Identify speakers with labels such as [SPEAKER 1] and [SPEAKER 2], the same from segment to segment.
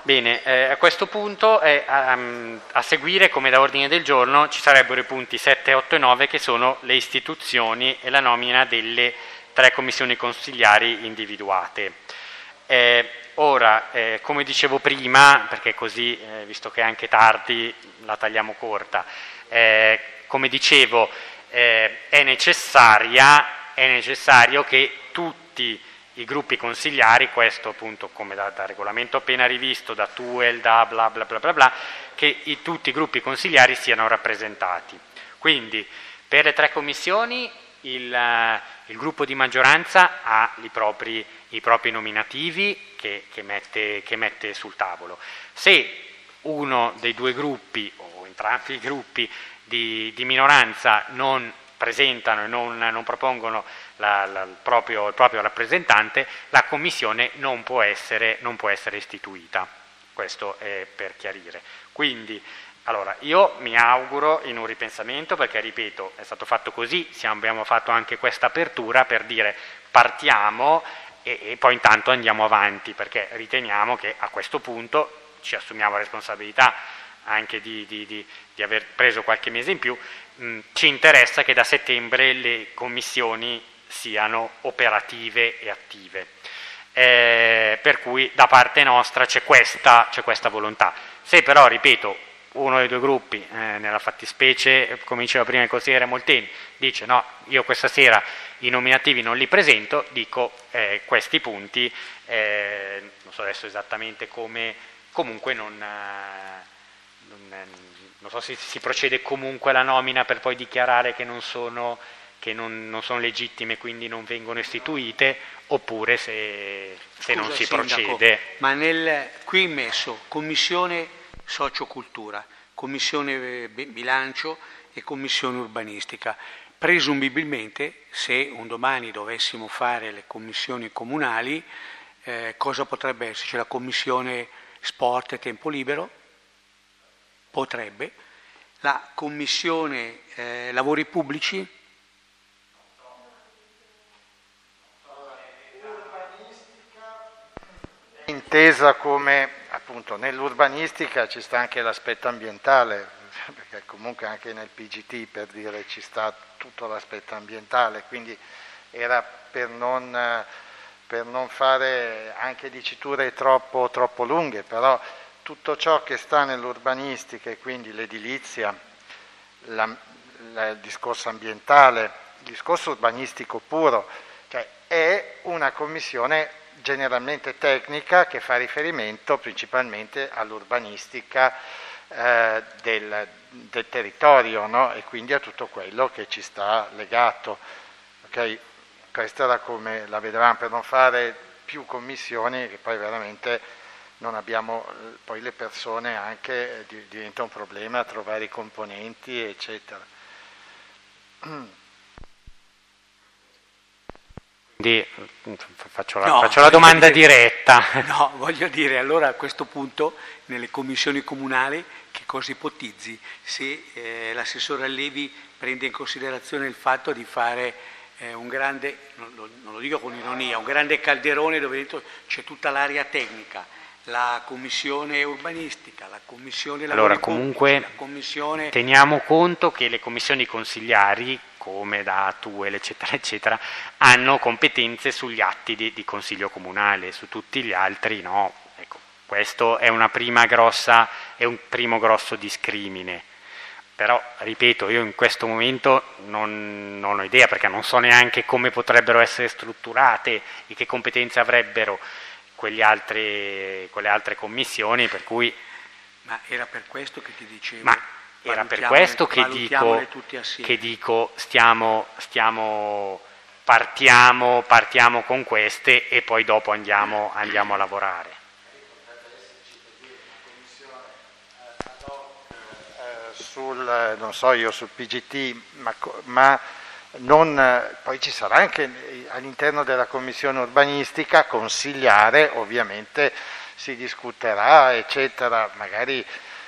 [SPEAKER 1] Bene, a questo punto a seguire come da ordine del giorno ci sarebbero i punti 7, 8 e 9 che sono le istituzioni e la nomina delle 3 commissioni consigliari individuate. Ora, come dicevo prima, perché così, visto che è anche tardi, la tagliamo corta, come dicevo, è necessario che tutti i gruppi consigliari, questo appunto come da regolamento appena rivisto, da TUEL, da bla bla bla bla bla, che tutti i gruppi consigliari siano rappresentati. Quindi per le 3 commissioni il gruppo di maggioranza ha i propri nominativi che mette sul tavolo. Se uno dei 2 gruppi o entrambi i gruppi di minoranza non presentano e non propongono il proprio rappresentante, la commissione non può essere istituita. Questo è per chiarire. Quindi, allora, io mi auguro in un ripensamento, perché ripeto, è stato fatto così, abbiamo fatto anche questa apertura per dire partiamo e poi intanto andiamo avanti, perché riteniamo che a questo punto ci assumiamo la responsabilità anche di aver preso qualche mese in più. Ci interessa che da settembre le commissioni siano operative e attive, per cui da parte nostra c'è questa volontà. Se però, ripeto, uno dei 2 gruppi, nella fattispecie, come diceva prima il consigliere Molteni, dice no, io questa sera i nominativi non li presento, dico questi punti, non so adesso esattamente come, comunque non so se si procede comunque alla nomina per poi dichiarare che non sono legittime, quindi non vengono istituite, oppure se non si procede.
[SPEAKER 2] Ma qui messo commissione sociocultura, commissione bilancio e commissione urbanistica. Presumibilmente, se un domani dovessimo fare le commissioni comunali, cosa potrebbe esserci? La commissione sport e tempo libero? Potrebbe. La commissione lavori pubblici?
[SPEAKER 3] Intesa come, appunto, nell'urbanistica ci sta anche l'aspetto ambientale, perché comunque anche nel PGT, per dire, ci sta tutto l'aspetto ambientale, quindi era per non fare anche diciture troppo lunghe, però tutto ciò che sta nell'urbanistica e quindi l'edilizia, il discorso ambientale, il discorso urbanistico puro, cioè è una commissione generalmente tecnica che fa riferimento principalmente all'urbanistica del territorio, no? E quindi a tutto quello che ci sta legato. Okay? Questa era come la vedevamo, per non fare più commissioni, che poi veramente non abbiamo poi le persone, anche diventa un problema trovare i componenti, eccetera.
[SPEAKER 1] Quindi faccio la domanda diretta.
[SPEAKER 2] No, voglio dire, allora a questo punto nelle commissioni comunali che cosa ipotizzi? Se l'assessore Allevi prende in considerazione il fatto di fare un grande, non lo dico con ironia, un grande calderone dove dentro c'è tutta l'area tecnica, la commissione urbanistica, la commissione lavori
[SPEAKER 1] comunque
[SPEAKER 2] pubblici, la commissione...
[SPEAKER 1] Teniamo conto che le commissioni consigliari, come da TUEL eccetera eccetera, hanno competenze sugli atti di consiglio comunale, su tutti gli altri no. Ecco, questo è un primo grosso discrimine. Però, ripeto, io in questo momento non ho idea, perché non so neanche come potrebbero essere strutturate e che competenze avrebbero quelle altre commissioni, per cui...
[SPEAKER 2] Ma era per questo che ti dicevo...
[SPEAKER 1] Ma era per questo che dico partiamo con queste e poi dopo andiamo a lavorare.
[SPEAKER 3] Non so io sul PGT, ma non, poi ci sarà anche all'interno della commissione urbanistica consigliare, ovviamente si discuterà, eccetera, magari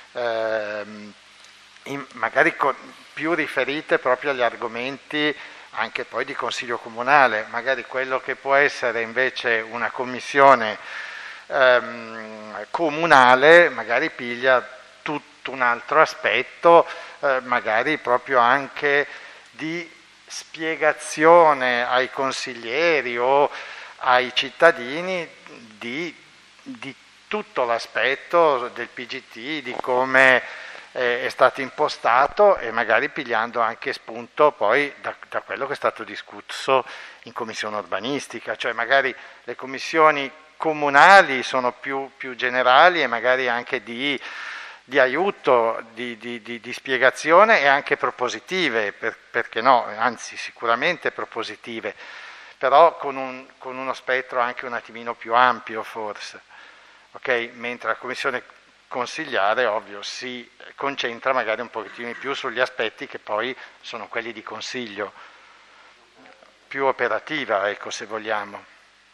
[SPEAKER 3] più riferite proprio agli argomenti anche poi di consiglio comunale, magari quello che può essere invece una commissione comunale magari piglia tutto un altro aspetto, magari proprio anche di spiegazione ai consiglieri o ai cittadini di tutto l'aspetto del PGT, di come è stato impostato, e magari pigliando anche spunto poi da quello che è stato discusso in commissione urbanistica, cioè magari le commissioni comunali sono più generali e magari anche di aiuto, di spiegazione e anche propositive, perché no, anzi sicuramente propositive, però con uno spettro anche un attimino più ampio forse, ok? Mentre la commissione consigliare, ovvio, si concentra magari un pochettino di più sugli aspetti che poi sono quelli di consiglio, più operativa, ecco, se vogliamo.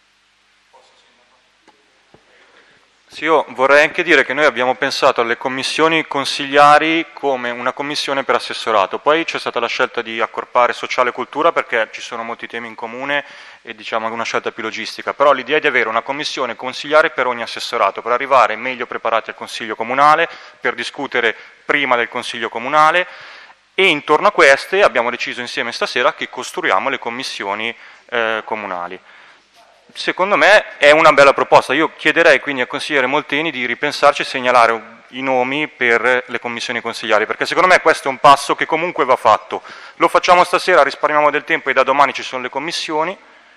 [SPEAKER 4] Sì, io vorrei anche dire che noi abbiamo pensato alle commissioni consigliari come una commissione per assessorato, poi c'è stata la scelta di accorpare sociale e cultura perché ci sono molti temi in comune e diciamo una scelta più logistica, però l'idea è di avere una commissione consigliare per ogni assessorato, per arrivare meglio preparati al Consiglio Comunale, per discutere prima del Consiglio Comunale, e intorno a queste abbiamo deciso insieme stasera che costruiamo le commissioni comunali. Secondo me è una bella proposta, io chiederei quindi al consigliere Molteni di ripensarci e segnalare i nomi per le commissioni consigliari, perché secondo me questo è un passo che comunque va fatto. Lo facciamo stasera, risparmiamo del tempo e da domani ci sono le commissioni.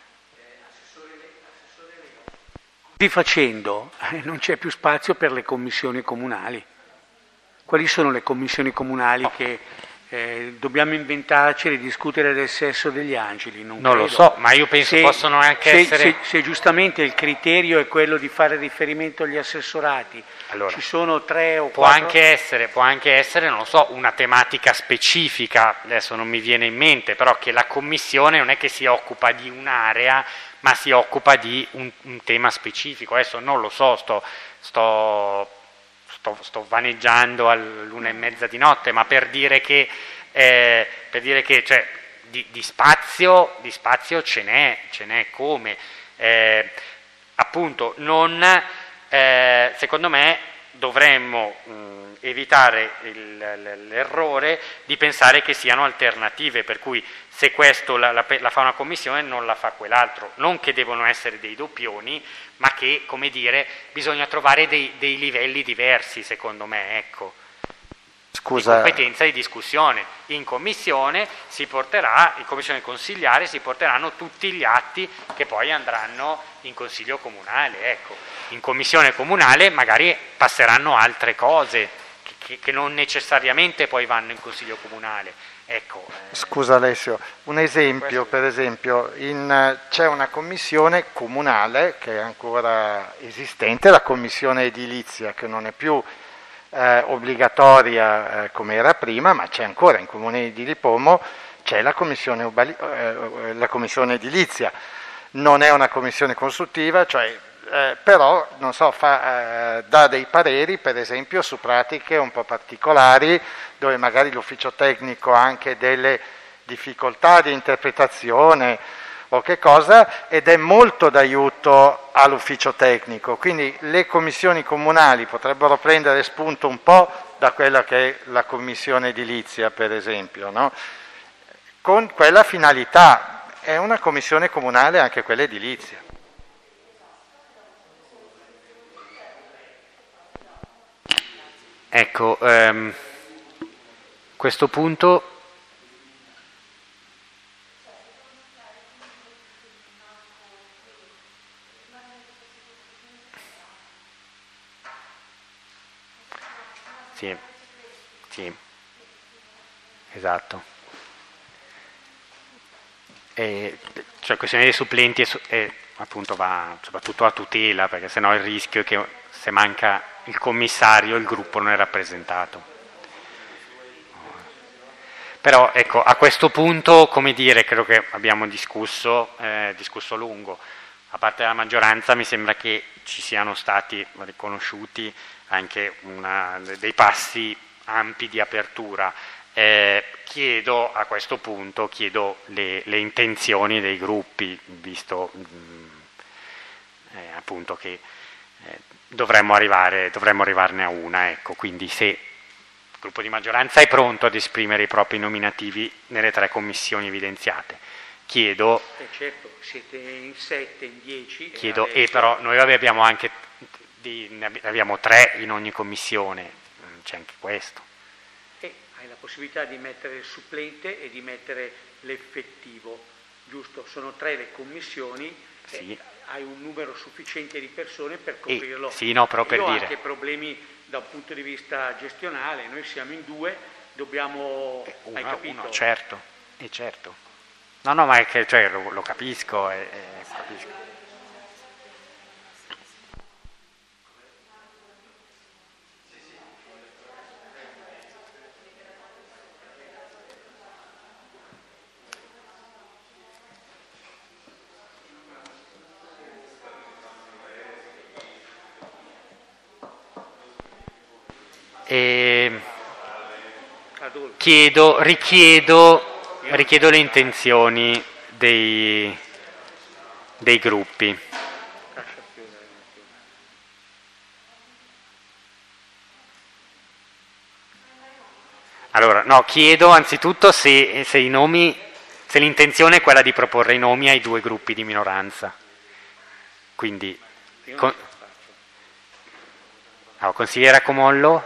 [SPEAKER 2] Così facendo non c'è più spazio per le commissioni comunali. Quali sono le commissioni comunali che dobbiamo inventarci e discutere del sesso degli angeli?
[SPEAKER 1] Non lo so, ma io penso possono anche essere...
[SPEAKER 2] Se giustamente il criterio è quello di fare riferimento agli assessorati, allora, ci sono 3 o 4...
[SPEAKER 1] Può anche essere, non lo so, una tematica specifica, adesso non mi viene in mente, però che la commissione non è che si occupa di un'area, ma si occupa di un tema specifico. Adesso non lo so, sto vaneggiando all'1:30 di notte, ma per dire che cioè, di spazio ce n'è come. Appunto, secondo me dovremmo evitare l'errore di pensare che siano alternative, per cui se questo la fa una commissione non la fa quell'altro, non che devono essere dei doppioni, ma che, come dire, bisogna trovare dei livelli diversi, secondo me, ecco.
[SPEAKER 3] Scusa.
[SPEAKER 1] Di competenza e di discussione. In commissione in commissione consigliare si porteranno tutti gli atti che poi andranno in consiglio comunale, ecco. In commissione comunale magari passeranno altre cose che non necessariamente poi vanno in consiglio comunale. Ecco.
[SPEAKER 3] Scusa Alessio, un esempio, per esempio, c'è una commissione comunale che è ancora esistente, la commissione edilizia, che non è più obbligatoria come era prima, ma c'è ancora in Comune di Lipomo, c'è la commissione edilizia, non è una commissione consultiva, cioè, però non so, dà dei pareri per esempio su pratiche un po' particolari dove magari l'ufficio tecnico ha anche delle difficoltà di interpretazione o che cosa, ed è molto d'aiuto all'ufficio tecnico, quindi le commissioni comunali potrebbero prendere spunto un po' da quella che è la commissione edilizia, per esempio, no? Con quella finalità, è una commissione comunale anche quella edilizia.
[SPEAKER 1] Ecco, questo punto... Sì, esatto. Cioè, questione dei supplenti appunto va soprattutto a tutela, perché sennò il rischio è che se manca il commissario il gruppo non è rappresentato. Però ecco, a questo punto, come dire, credo che abbiamo discusso a lungo. A parte la maggioranza mi sembra che ci siano stati riconosciuti anche dei passi ampi di apertura. Chiedo a questo punto le intenzioni dei gruppi, visto appunto che dovremmo arrivarne a una, ecco. Quindi se il gruppo di maggioranza è pronto ad esprimere i propri nominativi nelle 3 commissioni evidenziate, chiedo...
[SPEAKER 2] certo, siete in 7, in 10...
[SPEAKER 1] Chiedo, però noi abbiamo anche abbiamo 3 in ogni commissione, c'è anche questo.
[SPEAKER 2] E hai la possibilità di mettere il supplente e di mettere l'effettivo, giusto? Sono 3 le commissioni,
[SPEAKER 1] sì.
[SPEAKER 2] Hai un numero sufficiente di persone per coprirlo.
[SPEAKER 1] Sì, no, però per
[SPEAKER 2] Io ho
[SPEAKER 1] dire...
[SPEAKER 2] anche problemi da un punto di vista gestionale, noi siamo in 2, dobbiamo... hai capito?
[SPEAKER 1] Uno, certo, certo. No, ma è che cioè, lo capisco, capisco. Richiedo le intenzioni dei gruppi. Allora, no, chiedo anzitutto se l'intenzione è quella di proporre i nomi ai 2 gruppi di minoranza. Quindi, consigliere Comollo?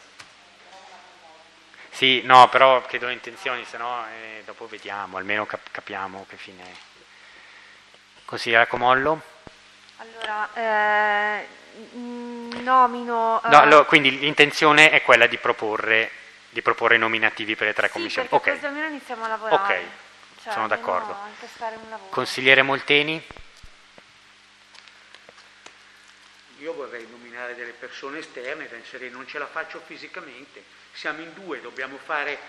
[SPEAKER 1] Sì, no, però chiedo le intenzioni, se no dopo vediamo, almeno capiamo che fine è. Consigliere Comollo?
[SPEAKER 5] Allora, nomino...
[SPEAKER 1] No, quindi l'intenzione è quella di proporre nominativi per le 3 commissioni.
[SPEAKER 5] Perché così almeno iniziamo a lavorare.
[SPEAKER 1] Ok, sono d'accordo.
[SPEAKER 5] Un lavoro.
[SPEAKER 1] Consigliere Molteni?
[SPEAKER 2] Io vorrei nominare delle persone esterne da inserire, non ce la faccio fisicamente. Siamo in 2, dobbiamo fare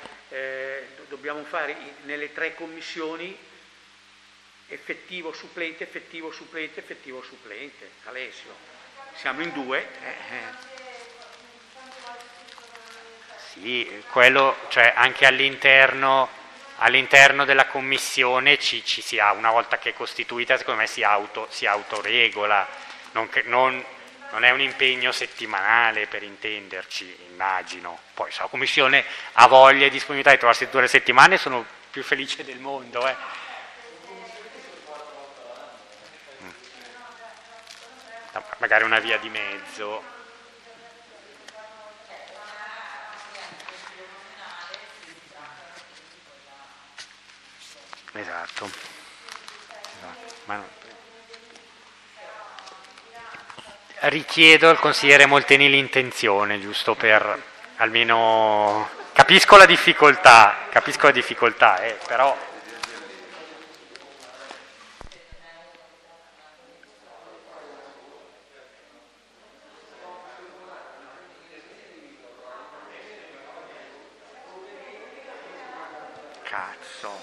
[SPEAKER 2] nelle 3 commissioni effettivo supplente, effettivo supplente, effettivo supplente. Alessio, siamo in 2.
[SPEAKER 1] Sì, quello, cioè anche all'interno della commissione ci si ha, una volta che è costituita, secondo me si autoregola, non è un impegno settimanale, per intenderci, immagino. Poi se la commissione ha voglia e disponibilità di trovarsi 2 settimane, sono più felice del mondo. Magari una via di mezzo. Esatto. Ma no. Richiedo al consigliere Molteni l'intenzione, giusto per almeno... Capisco la difficoltà, però... Cazzo...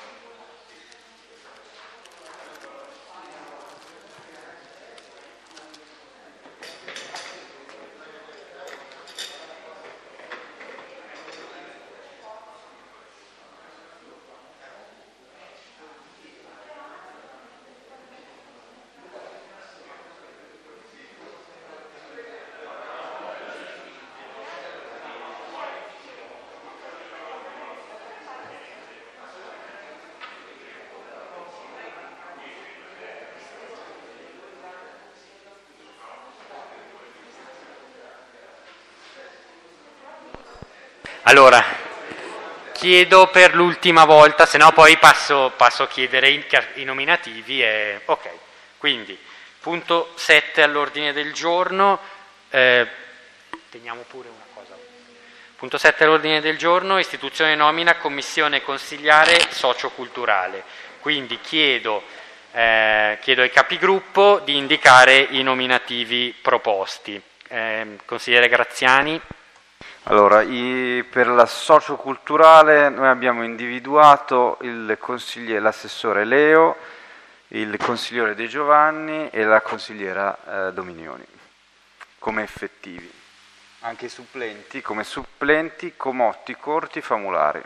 [SPEAKER 1] Allora, chiedo per l'ultima volta, se no poi passo a chiedere i nominativi. Ok, quindi punto 7 all'ordine del giorno, teniamo pure una cosa. Punto 7 all'ordine del giorno, istituzione nomina commissione consigliare socioculturale. Quindi chiedo ai capigruppo di indicare i nominativi proposti. Consigliere Graziani.
[SPEAKER 6] Allora, per la socioculturale noi abbiamo individuato l'assessore Leo, il consigliere De Giovanni e la consigliera Dominioni come effettivi. Anche supplenti, come supplenti Comotti, Corti, Famulari.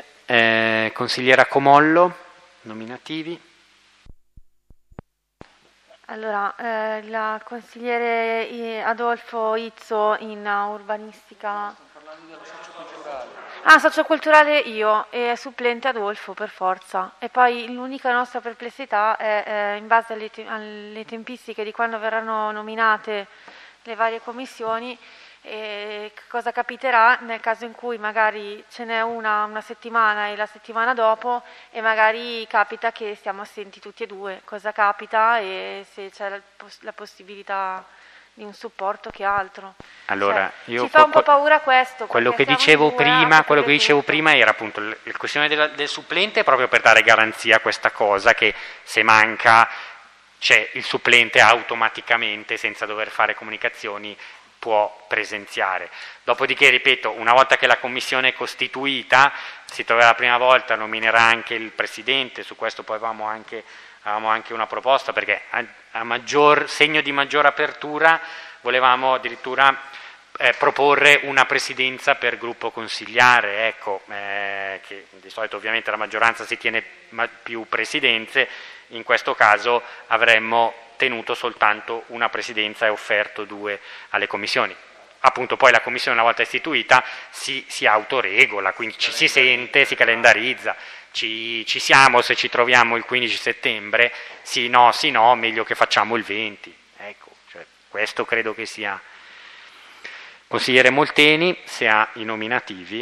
[SPEAKER 1] Grazie. Consigliera Comollo, nominativi.
[SPEAKER 5] Allora, la consigliere Adolfo Izzo in urbanistica. Sto parlando della socioculturale. Ah, socioculturale io e supplente Adolfo per forza. E poi l'unica nostra perplessità è in base alle tempistiche di quando verranno nominate le varie commissioni. E cosa capiterà nel caso in cui magari ce n'è una settimana e la settimana dopo e magari capita che stiamo assenti tutti e due, cosa capita e se c'è la possibilità di un supporto che altro.
[SPEAKER 1] Allora, io
[SPEAKER 5] ci fa un po' paura questo.
[SPEAKER 1] Quello che dicevo prima era appunto la questione del supplente, proprio per dare garanzia a questa cosa che se manca c'è il supplente automaticamente senza dover fare comunicazioni può presenziare. Dopodiché, ripeto, una volta che la commissione è costituita, si troverà la prima volta, nominerà anche il presidente, su questo poi avevamo anche una proposta, perché a segno di maggior apertura volevamo addirittura proporre una presidenza per gruppo consigliare, ecco, che di solito ovviamente la maggioranza si tiene più presidenze, in questo caso avremmo tenuto soltanto una presidenza e offerto 2 alle commissioni. Appunto poi la commissione una volta istituita si autoregola, quindi ci si sente, si calendarizza, ci siamo se ci troviamo il 15 settembre, sì no, meglio che facciamo il 20. Ecco, cioè, questo credo che sia. Consigliere Molteni, se ha i nominativi.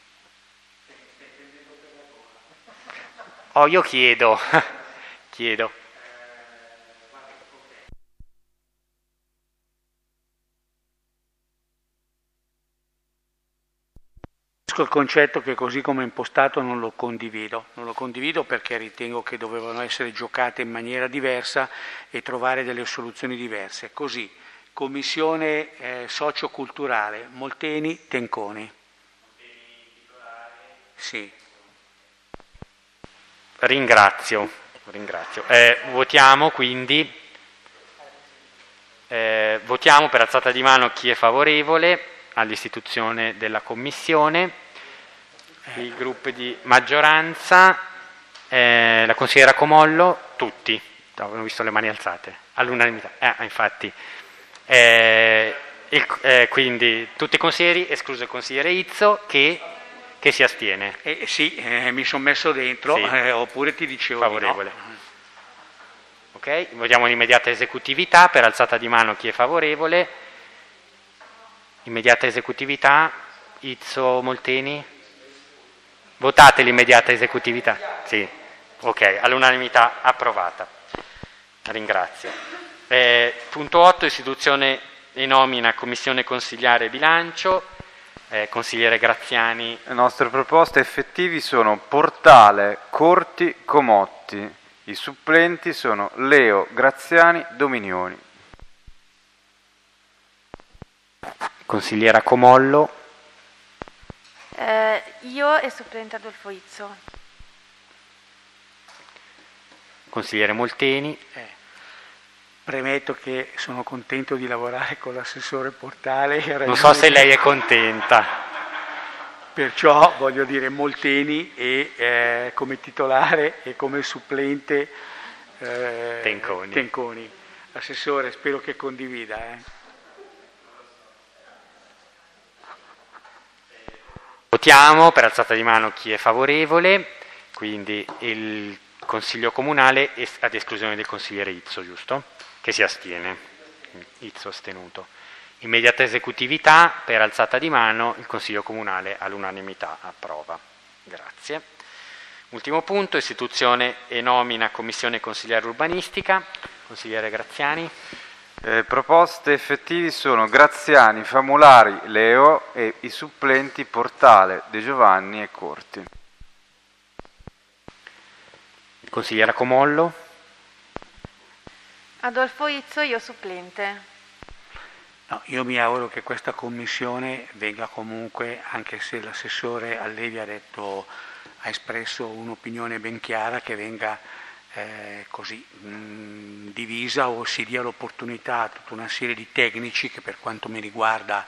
[SPEAKER 1] Io chiedo.
[SPEAKER 2] Il concetto che così come è impostato non lo condivido perché ritengo che dovevano essere giocate in maniera diversa e trovare delle soluzioni diverse. Così, commissione socioculturale, Molteni, Tenconi. Sì.
[SPEAKER 1] Ringrazio. Votiamo quindi. Votiamo per alzata di mano chi è favorevole all'istituzione della commissione, i gruppi di maggioranza, la consigliera Comollo, tutti, avevo visto le mani alzate, all'unanimità, infatti, quindi tutti i consiglieri, escluso il consigliere Izzo, che si astiene.
[SPEAKER 2] Sì, mi sono messo dentro,
[SPEAKER 1] sì.
[SPEAKER 2] Oppure ti dicevo
[SPEAKER 1] favorevole.
[SPEAKER 2] No.
[SPEAKER 1] Ok, votiamo l'immediata esecutività, per alzata di mano chi è favorevole. Immediata esecutività, Izzo, Molteni? Votate l'immediata esecutività? Sì, ok, all'unanimità approvata. Ringrazio. Punto 8, istituzione e nomina commissione consigliare bilancio. Consigliere Graziani.
[SPEAKER 6] Le nostre proposte effettivi sono Portale, Corti, Comotti. I supplenti sono Leo, Graziani, Dominioni.
[SPEAKER 1] Consigliera Comollo.
[SPEAKER 5] Io e supplente Adolfo Izzo.
[SPEAKER 1] Consigliere Molteni.
[SPEAKER 2] Premetto che sono contento di lavorare con l'assessore Portale.
[SPEAKER 1] Non so se lei è contenta.
[SPEAKER 2] Perciò voglio dire Molteni e come titolare e come supplente Tenconi. Assessore, spero che condivida.
[SPEAKER 1] Votiamo per alzata di mano chi è favorevole, quindi il Consiglio Comunale ad esclusione del consigliere Izzo, giusto? Che si astiene, Izzo astenuto. Immediata esecutività, per alzata di mano, il Consiglio Comunale all'unanimità approva. Grazie. Ultimo punto, istituzione e nomina commissione consigliare urbanistica. Consigliere Graziani.
[SPEAKER 6] Proposte effettivi sono Graziani, Famulari, Leo e i supplenti Portale, De Giovanni e Corti.
[SPEAKER 1] Consigliera Comollo.
[SPEAKER 5] Adolfo Izzo, io supplente.
[SPEAKER 2] No, io mi auguro che questa commissione venga comunque, anche se l'assessore Allevi ha espresso un'opinione ben chiara, che venga divisa o si dia l'opportunità a tutta una serie di tecnici che per quanto mi riguarda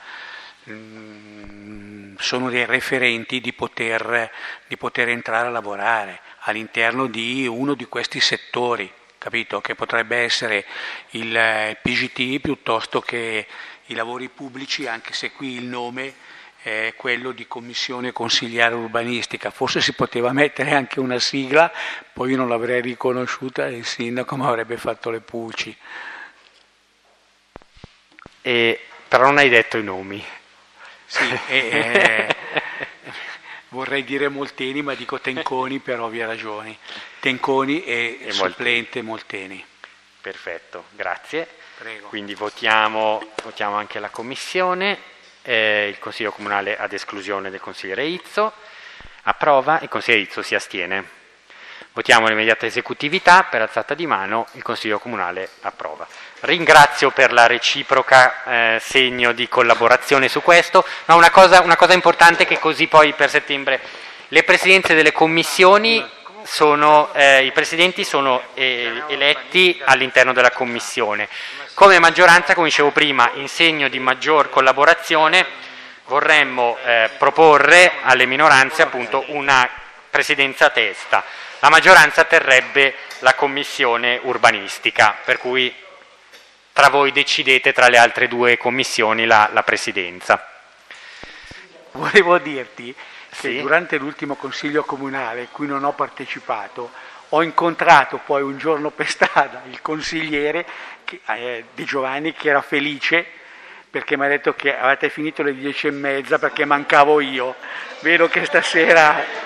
[SPEAKER 2] sono dei referenti di poter entrare a lavorare all'interno di uno di questi settori, capito? Che potrebbe essere il PGT piuttosto che i lavori pubblici, anche se qui il nome è quello di Commissione Consigliare Urbanistica. Forse si poteva mettere anche una sigla, poi io non l'avrei riconosciuta e il sindaco mi avrebbe fatto le pulci.
[SPEAKER 1] Però non hai detto i nomi.
[SPEAKER 2] Sì, vorrei dire Molteni, ma dico Tenconi per ovvie ragioni. Tenconi e supplente Molteni.
[SPEAKER 1] Perfetto, grazie.
[SPEAKER 2] Prego.
[SPEAKER 1] Quindi votiamo anche la commissione. Il Consiglio Comunale ad esclusione del consigliere Izzo approva, il consigliere Izzo si astiene. Votiamo l'immediata esecutività per alzata di mano, il Consiglio Comunale approva. Ringrazio per la reciproca segno di collaborazione su questo. No, una cosa importante, che così poi per settembre le presidenze delle commissioni i presidenti sono eletti all'interno della commissione. Come maggioranza, come dicevo prima, in segno di maggior collaborazione vorremmo proporre alle minoranze appunto una presidenza a testa. La maggioranza terrebbe la commissione urbanistica, per cui tra voi decidete tra le altre due commissioni la presidenza.
[SPEAKER 2] Volevo dirti che
[SPEAKER 1] Sì.
[SPEAKER 2] durante l'ultimo consiglio comunale, cui non ho partecipato, ho incontrato poi un giorno per strada il consigliere Di Giovanni, che era felice perché mi ha detto che avete finito alle 10:30 perché mancavo io. Vedo che stasera